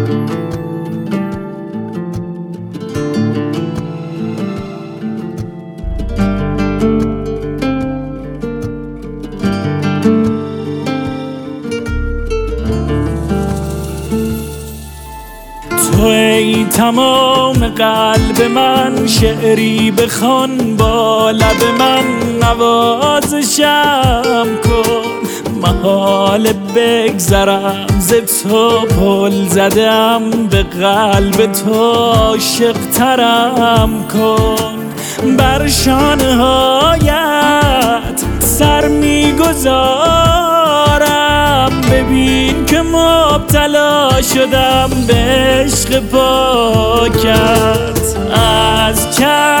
تو ای تمام قلب من، شعری بخوان با لب من، نوازشم کن محال بگذرم ز تو، پل زدم به قلب تو، عاشق ترم کن. بر شانه هایت سر میگذارم، ببین که مبتلا شدم به عشق پاکت. از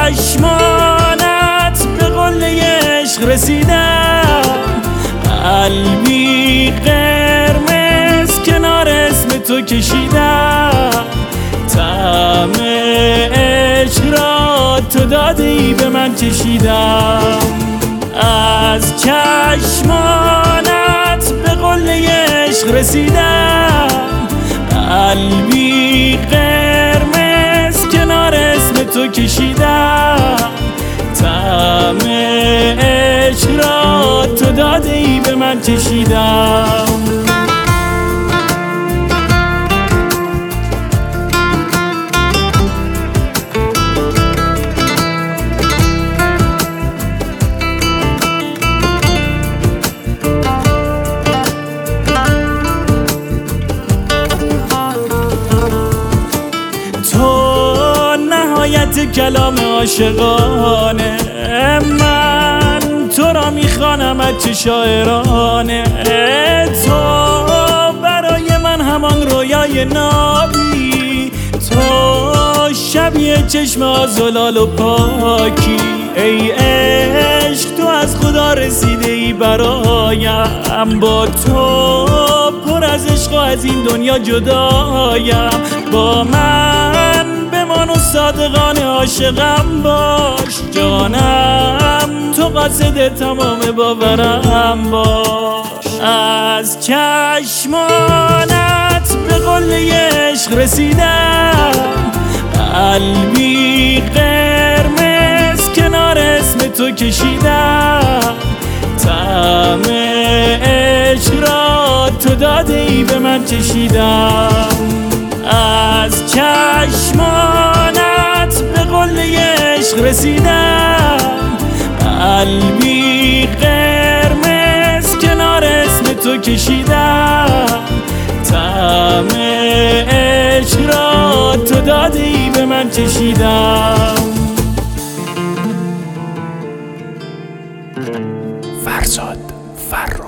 چشمانت به قله عشق رسیدم، قلبی قرمز کنار اسم تو کشیدم. طعم عشق را تو داده ای به من چشیدم. از چشمانت به قله عشق رسیدم، قلبی قرمز کنار اسم تو کشیدم. طعم عشق را تو داده ای به من چشیدم. کلام عاشقانه من تو را میخوانم از چه شاعرانه. تو برای من همان رویای نابی، تو شبیه چشم آزلال و پاکی. ای عشق تو از خدا رسیده ای برایم، با تو پر از عشق و از این دنیا جدایم. با من بمان و صادقانه عاشقم باش، جانم تو قاصد تمام باورم باش. از چشمانت به قله عشق رسیدم، قلبی قرمز کنار اسم تو کشیدم. طعم عشق را تو داده ای به من چشیدم. از چشمانت به قله عشق رسیدم، قلبی قرمز کنار اسم تو کشیدم. طعم عشق را تو داده ای به من چشیدم. فرزاد فرخ.